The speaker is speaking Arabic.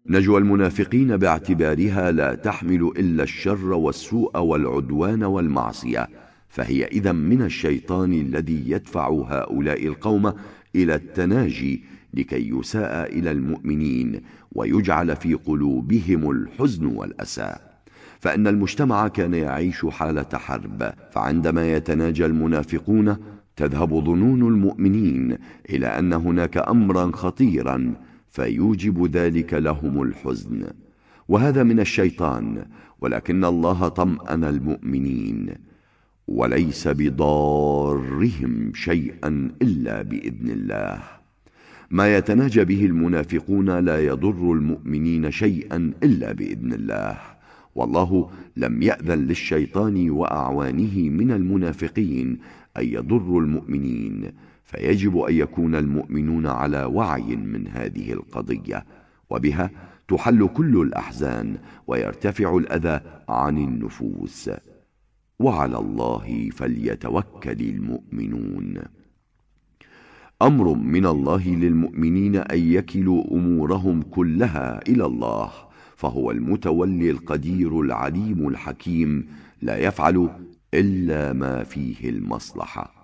نجوى المنافقين باعتبارها لا تحمل إلا الشر والسوء والعدوان والمعصية، فهي إذن من الشيطان الذي يدفع هؤلاء القوم إلى التناجي لكي يساء إلى المؤمنين ويجعل في قلوبهم الحزن والأسى. فإن المجتمع كان يعيش حالة حرب، فعندما يتناجى المنافقون تذهب ظنون المؤمنين إلى أن هناك أمرا خطيرا فيوجب ذلك لهم الحزن، وهذا من الشيطان. ولكن الله طمأن المؤمنين وليس بضارهم شيئا إلا بإذن الله. ما يتناجى به المنافقون لا يضر المؤمنين شيئا إلا بإذن الله، والله لم يأذن للشيطان وأعوانه من المنافقين أن يضروا المؤمنين، فيجب أن يكون المؤمنون على وعي من هذه القضية، وبها تحل كل الأحزان ويرتفع الأذى عن النفوس، وعلى الله فليتوكل المؤمنون. أمر من الله للمؤمنين أن يكلوا أمورهم كلها إلى الله، فهو المتولي القدير العليم الحكيم، لا يفعل إلا ما فيه المصلحة.